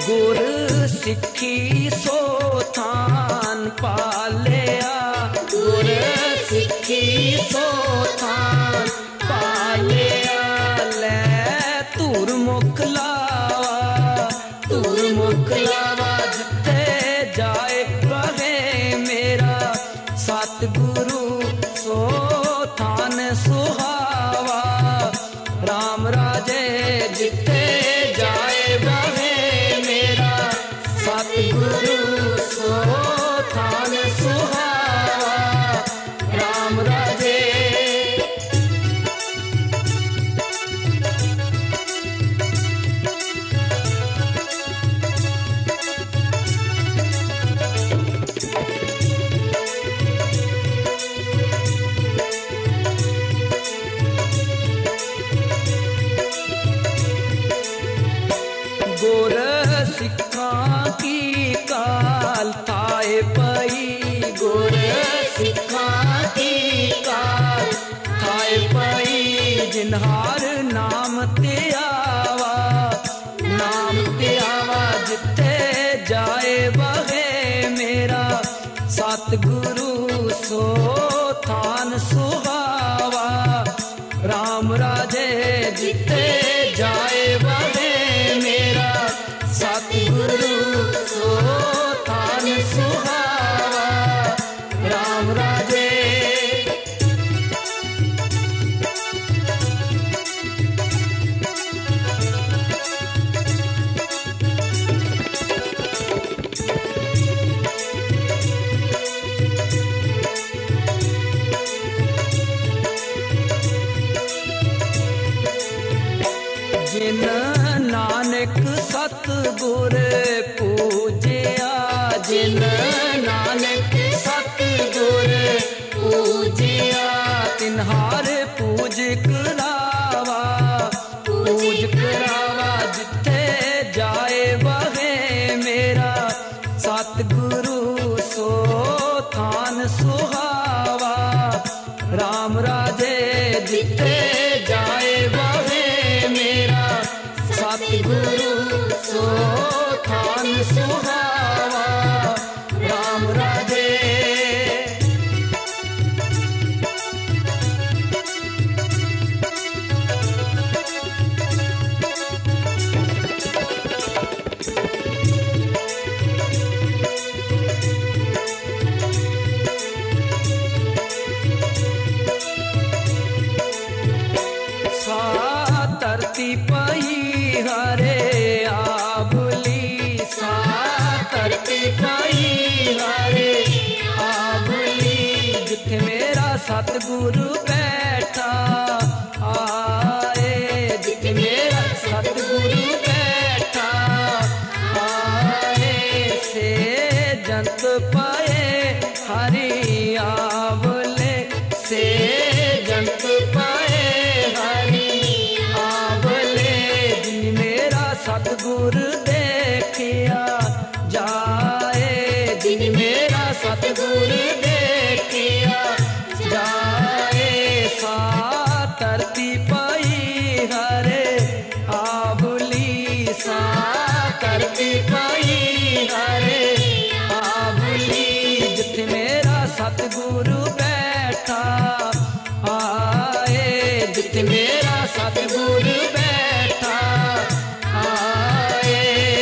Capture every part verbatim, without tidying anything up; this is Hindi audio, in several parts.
गुर सिक्खी सो थान पालिया, गुर सिक्खी सो थान पालिया। लै धूर मुख लावा, धूर मुख लावा जिथे जाए बहे मेरा, सतगुरु सो थान सुहावा। राम राजे जिथे जाए बहे मेरा, सतगुरु सो थान सुहावा। राम राजे गुर सिक्खा की काल थाए पई, गुर सिक्खा की काल थाए पई। जिन्हार नाम ते आवा, नाम ते आवा जिथे जाए बहे मेरा, सतगुरु सो थान सुहावा। राम राजे जिथे जाए बहे मेरा, सतगुरु सो थान सुहावा। राम राजे जिन नानक सतगुर पूजिया, जिन नानक सतगुर पूजिया। तिन्हार पूज करावा, पूज करावा जिथे जाए बहे मेरा, सतगुरु सो थान सुहावा। राम राजे जिथे जाए बहे मेरा, सतगुरु सो थान सुहावा। राम राजे सा धरती पई हरे आबली, सा धरती पई हरे आबली। जिथे मेरा सतगुरु बैठा आए, जिथे मेरा सतगुरु बैठा आए। से जंत पाए हरि आवले, से जंत पाए हरि आवले। जिन मेरा सतगुर देखिया जाए, जिन मेरा सतगुर देखिया जाए। सा धरती पई हरे आबली, सा धरती पई हरे आबली। जिथे मेरा सतगुरु बैठा आए, जिथे मेरा सतगुरु बैठा आए।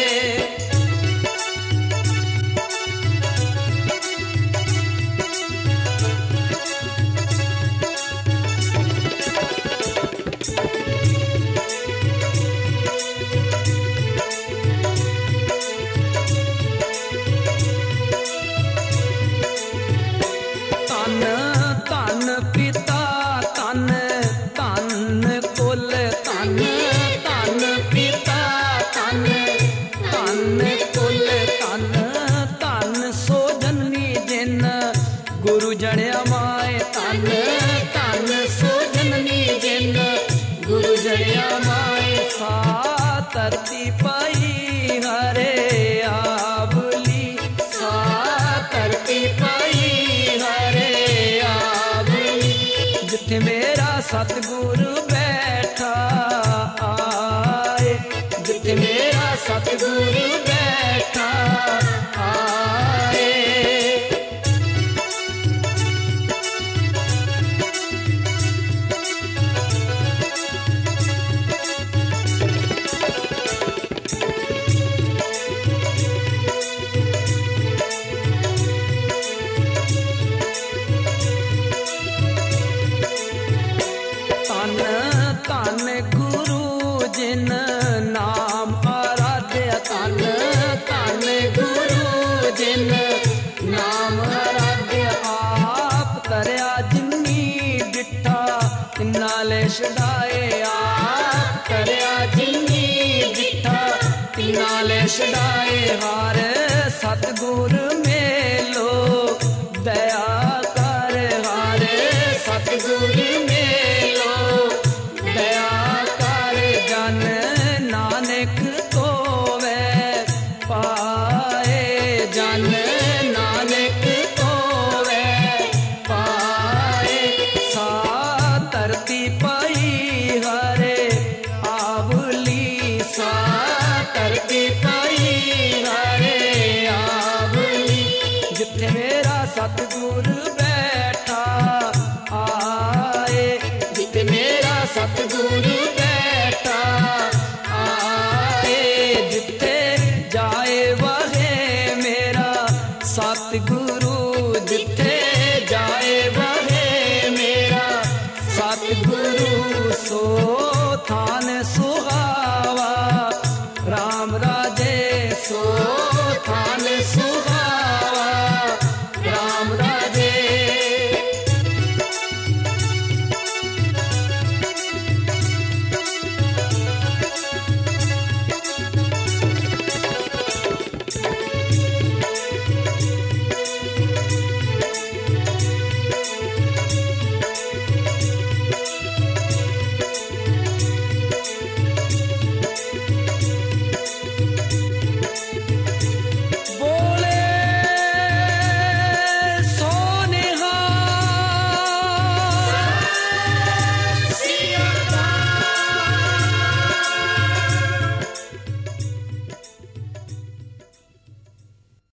तन तन पिता तन तन कुल, तन तन पिता तन तन कुल। तन तन सो जननी जिन गुरु जणिया माए, तन तन सो जननी जिन गुरु जणिया माए। सा धरती पई हरे आबली, सा धरती पई हरे आबली। जिथे मेरा सतगुरु बैठा आए, जिथे मेरा सतगुरु बैठा जिन नाम आराध्य आप तरया जिन्नी डिठा तिनाले छड़ाए आप तरया जिन्नी डिठा तिनाले छड़ाए हार सतगुर मेलो दया कर हार सतगुर मेलो दया कर जन नानक तोवे पाए जन नानक तोवे पाए सा धरती पाई हरे आवली सा धरती पाई हरे आवली जिथे मेरा सतगुर बैठा आए जिथे मेरा सतगुर बैठा आए जिथे जाए वहे मेरा सतगुरु जिथे जाए वहे मेरा सतगुरु सो थान सुहावा राम राजे सो थान सुहावा